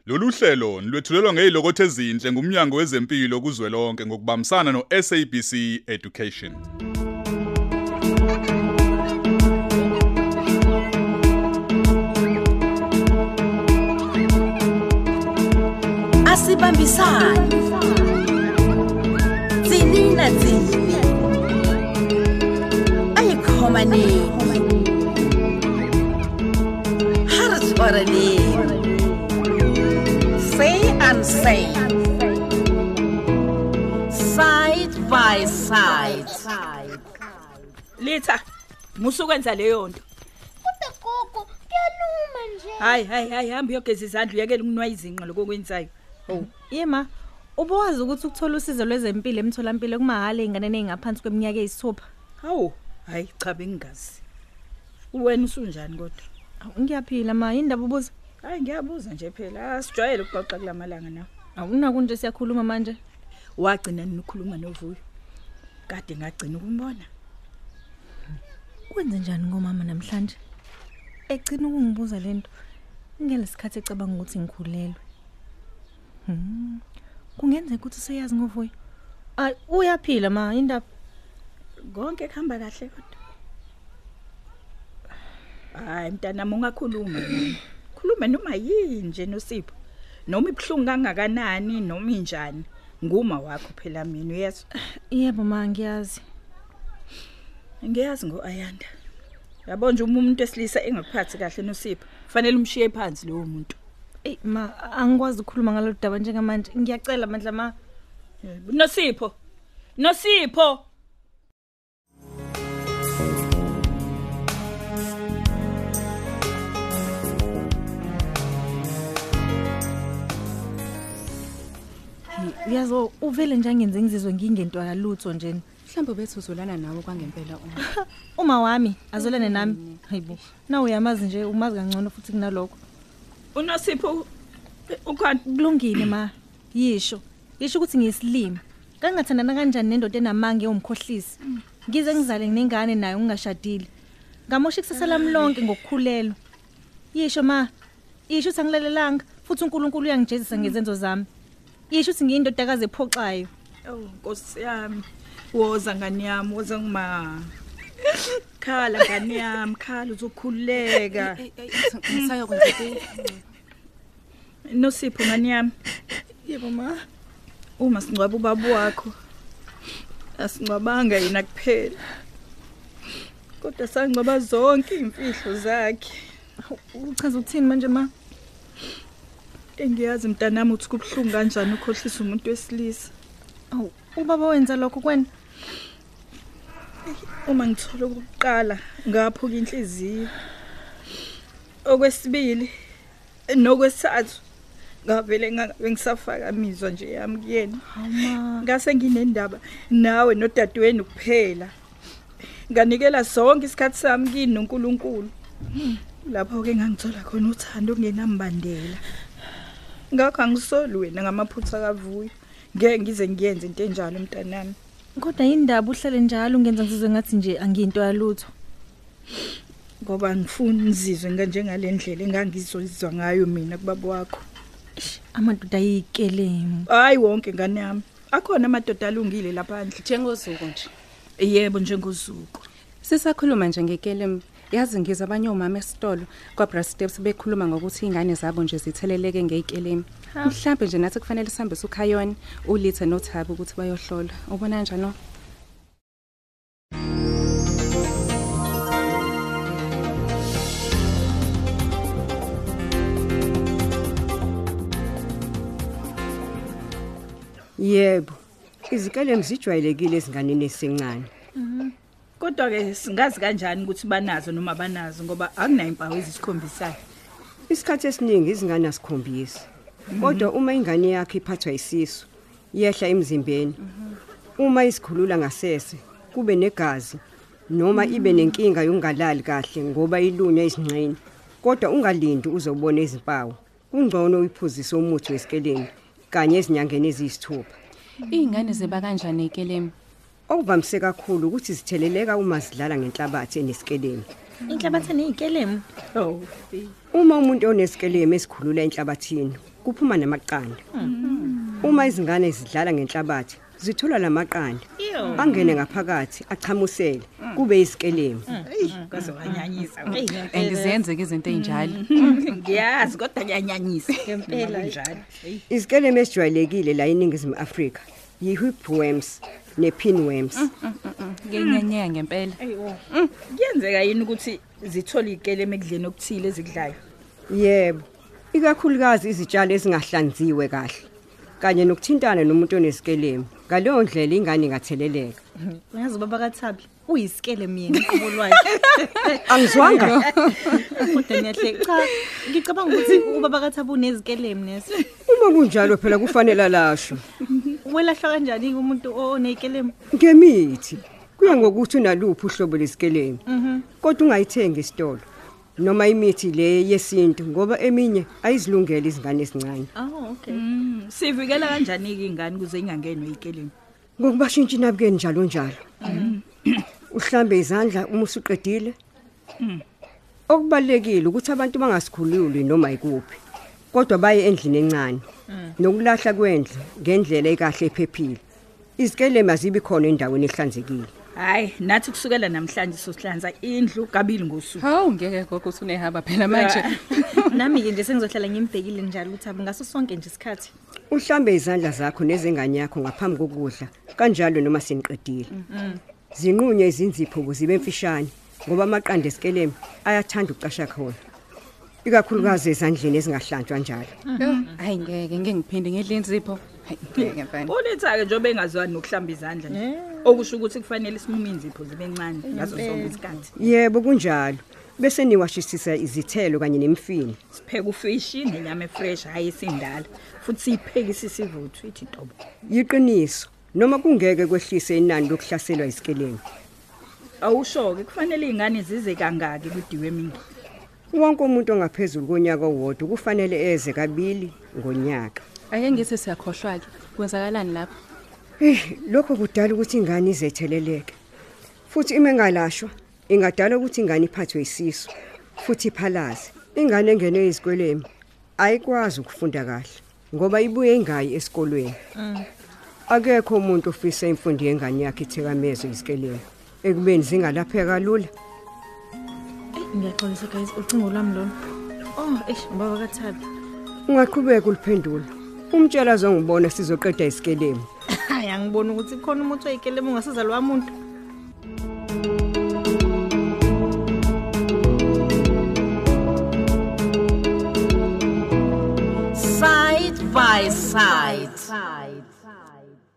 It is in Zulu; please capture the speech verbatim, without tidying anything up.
Lolu hlelo lwethulelwa ngezilokothe ezinhle ngumnyango wezempilo kuzwelonke ngokubambisana no-S A B C Education. Asibambisane. Zinina zini. Ayikhomaneni. Hartsbarani. Say and say. Side by side. Litha, musukwenza leyo nto. Kodwa gogo, kuyaluma nje. Hayi, hayi, hayi, hamba uyogeza izandla uyekela ukunwa izinqa lokwenzayo. Oh, yema, ubowazi ukuthi ukuthola usizo lwezempilo emtholampilo kumahala einganeni engaphansi kweminyaka eyisithupha. Hawu, hayi cha bengazi. Uwena usunjani kodwa? Ngiyaphila ma, indaba ubuza. Hayi ngiyabuza nje phela, asijwayele ukuxoxa kulamalanga nawe. Awuna kunje siyakhuluma manje. Wagcina nikhuluma novuyo. Kade ngagcina ukumbona. Kwenze njani ngomama namhlanje? Egcina ukungibuza lento. Ngelesikhathi ecabanga ukuthi ngikhulelwe. Hmm. Kungenza ukuthi useyazi ngovuyo. Ay, uyaphila ma, indaba konke kuhamba kahle kodwa. Hayi mntana ungakhuluma nami. Khuluma noma yini nje noSipho. Noma ibhlungu kangakanani noma injani. Nguma wakho phela mina uyezwa. Yebo ma ngiyazi. Ngiyazi ngoAyanda. Yabo nje umuntu esilisa engakuphathi kahle noSipho. Kufanele umshiye phansi lowo muntu. Eh ma angikwazi ukukhuluma ngalolu daba njengamanje. Ngiyacela mandla ma. noSipho. noSipho. Uyazo uvele nje angenze ngizizwe ngingento akalutho nje. Mhlawumbe bethu uzolana nawe kwangempela uma. Uma wami azolane nami. Hayibo. Na uyamazi nje umazi kangcono futhi kunalokho. uNosipho ukhona kulungile ma. Yisho. Yisho ukuthi ngiyisilimi. Kangathandana kanjani nendoda enamange yomkhohlisi. Ngize ngizale nengane nayo ngingashadile. Ngamosha ikusasa lami lonke ngokukhulelwa. Yisho ma. Yisho ukuthi angilelelanga futhi uNkulunkulu uyangijezisa ngezenzo zami. Yisho ukuthi ngiyindodakazi ephoxayo. Oh Nkosi yami. Woza ngani yami, woza ngima. Khala ngani yami, khala uzokhuleka. Ngisaya kwenza into. noSipho ngani yami. Yebo ma. Uma singcwaba ubaba wakho. Asingcwabanga yena kuphela. Kodwa sangcwaba zonke imfihlo zakhe. Uchaza ukuthini manje ma? Engiyazi mntanami uthi kubhlungu kanjani ukhohlisa umuntu wesilisa. Aw, ubaba wenza lokho kwena? Uma ngithola ukuqala ngaphuka inhliziyo. Okwesibili nokwesithathu ngavele ngabe ngisafaka imizwa nje yami kuyena. Hama. Ngase nginendaba nawe nodadewenu kuphela. Nganikela zonke isikhathi sami kini noNkulunkulu. Lapho ke ngangithola khona uthando kungenambandela. Ngakho angisoli wena ngamaphutha kavuyo. Ngeke ngize ngiyenze into enjalo mntanami. Kodwa indaba uhlale njalo ungenza ngizizwe ngathi nje angiyinto yalutho. Ngoba ngifuna ngizizwe njengalendlela engangizozizwa ngayo mina kubaba wakho. Amadoda ayikelemu. Hayi wonke ngane yami. Akhona amadoda alungile lapha ndle Njengozuko nje. Yebo njengoZuku. Sisakhuluma nje ngekelemu. Yazi ngizwe abanye omama esitolo kwaBra Steps bekhuluma ngokuthi ingane zabo nje zitheleleke ngeyikelemu. Mhlawumbe nje nathi kufanele sihambe sukhayoni uLitha noThabo ukuthi bayohlola. Ubona kanjani no? Yebo. Izikelemu zijwayelekile ezinganeni esincane. Mhm. Kodwa ke singazi kanjani ukuthi banazo noma banazo ngoba akunayo impawu ezisikhombisa. Isikhathi esiningi izingane asikhombisi. Kodwa uma ingane yakhe iphathwa isisu, yehla emzimbeni. Uma isikhulula ngasese, kube negazi noma ibe nenkinga yokungalali kahle ngoba ilunya izingxeni. Kodwa ungalindi uzobona izimpawu. Kungcono uyiphuzise umuthi wesikelemu kanye ezinyangeni eziyisithupha. Izingane ziba kanjani ekelemu? Okuvamise kakhulu ukuthi zitheleleka uma sidlala ngenhlabathi enesikelemu. Inhlabathi neyikelemu. Oh. Uma umuntu onesikelemu esikhulula enhlabathini, kuphuma namaqanda. Uma izingane zidlala ngenhlabathi zithola lamaqanda angene ngaphakathi achamusele kube isikelemu. Kazowanyanyisa. Angizenze ke izinto ezinjalo. Ngiyazi kodwa kuyanyanyisa ngempela njalo. Isikelemu esijwayelekile la eNingizimu Afrika yi-hoopworms ne-pinworms. Ngenyanyeka ngempela. Kuyenzeka yini ukuthi zithole ikelemu ekudleni okuthile ezikudlayo? Yebo, ikakhulukazi izitshalo ezingahlanziwe kahle kanye nokuthintana nomuntu onesikelemu. Ngaleyo ndlela ingane ingatheleleka. Uyazi baba kaThabi uyisikele mina ubolwayo. Angizwanga. Kodwa niyahle cha ngicabanga ukuthi ubaba kaThabi unezikelemu neso. Uma kunjalo phela kufanele alashwe. Welahla kanjani umuntu onezikelemu? Ngemithi. Kuya ngokuthi unaluphi uhlobo lesikelemu. Kodwa ungayithenga esitolo. Noma imithi le yesintu ngoba eminye ayizilungele izingane ezincane. Oh okay. Sivikela kanjani ke ingane kuze ingangenwe ikelemu? Ngokubashintsha inabukeni njalo njalo. Uhlambe izandla uma usuqedile. Okubalekile ukuthi abantu bangasikhululi noma ikuphi. Kodwa baye endlini encane. Nokulahla kwendle ngendlela ekahle ephephile. Izikelemu azibi khona endaweni ehlanzekile. Hayi, nathi kusukela namhlanje sosihlanza indlu kabili ngosuku. Hawu ngeke gogo usunehaba phela manje. Nami ke nje sengizohlala ngimibhekile njalo uThabi ngaso sonke nje isikhathi. Uhlambe izandla zakho nezingane yakho ngaphambi kokudla, kanjalo noma seniqedile. Zinqunye izinzipho ukuze zibe mfishane ngoba amaqanda esikelemu ayathanda ukucasha khona. Ikakhulukazi ezandleni ezingahlanjwa njalo. Hayi ngeke ngeke ngiphinde ngedle inzipho. Hayi ngeke mfana. Uletha ke njobe engazwani nokuhlamba izandla nje. Okusho ukuthi kufanele simume inzipho zibe encane ngazo zonke isikhathi. Yebo kunjalo. Bese niwashisisa izithelo kanye nemifino. Sipheka ufishi nenyama efresh hayi isindala. Futhi siphekisa isivuthu ithi tobo. Yiqiniso noma kungeke kwehlise inani lokuhlaselwa isikelemu. Awusho ke kufanele izingane zize kangaki kudiwe mingi. Wonke umuntu ongaphezulu konyaka owodwa kufanele eze kabili ngonyaka. Ake ngithi siyakhohlwa ke. Kwenzakalani lapho? Eh, lokho kudala ukuthi ingane izetheleleke. Futhi imengalashwa ingadala ukuthi ingane iphathwe isisu, futhi iphalaze. Ingane engene izikwelemu ayikwazi ukufunda kahle ngoba ibuye ingayi esikolweni. Akekho umuntu ofisa imfundo yengane yakhe ithekamezo isikelemu ekubeni zingalapheka lula. Ngiyaxolisa guys ucingo lwami lona. Oh, eish baba kaThabi. Ungaqhubeka uliphendula. Umtshela zongibona sizoqeda isikelemu. Hayi angibona ukuthi khona umuntu oyikelemu ungasiza lo muntu. Side by side.